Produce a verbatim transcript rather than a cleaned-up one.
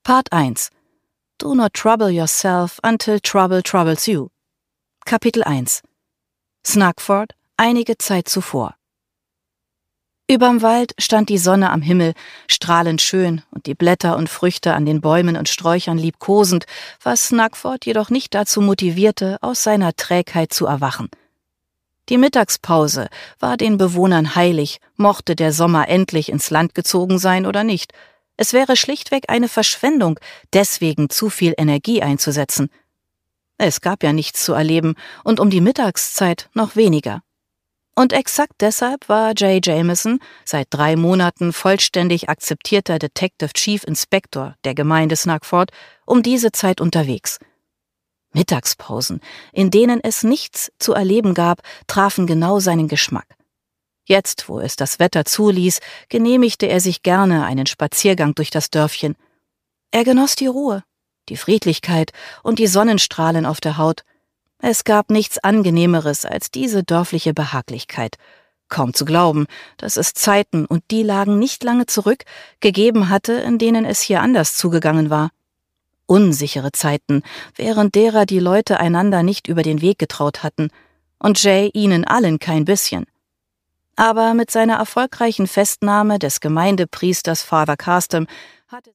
Part eins. Do not trouble yourself until trouble troubles you. Kapitel eins. Snuggford, einige Zeit zuvor. Überm Wald stand die Sonne am Himmel, strahlend schön und die Blätter und Früchte an den Bäumen und Sträuchern liebkosend, was Snuggford jedoch nicht dazu motivierte, aus seiner Trägheit zu erwachen. Die Mittagspause war den Bewohnern heilig, mochte der Sommer endlich ins Land gezogen sein oder nicht. Es wäre schlichtweg eine Verschwendung, deswegen zu viel Energie einzusetzen. Es gab ja nichts zu erleben und um die Mittagszeit noch weniger. Und exakt deshalb war Jay Jameson, seit drei Monaten vollständig akzeptierter Detective Chief Inspector der Gemeinde Snuggford, um diese Zeit unterwegs. Mittagspausen, in denen es nichts zu erleben gab, trafen genau seinen Geschmack. Jetzt, wo es das Wetter zuließ, genehmigte er sich gerne einen Spaziergang durch das Dörfchen. Er genoss die Ruhe, die Friedlichkeit und die Sonnenstrahlen auf der Haut. Es gab nichts Angenehmeres als diese dörfliche Behaglichkeit. Kaum zu glauben, dass es Zeiten, und die lagen nicht lange zurück, gegeben hatte, in denen es hier anders zugegangen war. Unsichere Zeiten, während derer die Leute einander nicht über den Weg getraut hatten, und Jay ihnen allen kein bisschen. Aber mit seiner erfolgreichen Festnahme des Gemeindepriesters Father Custom hatte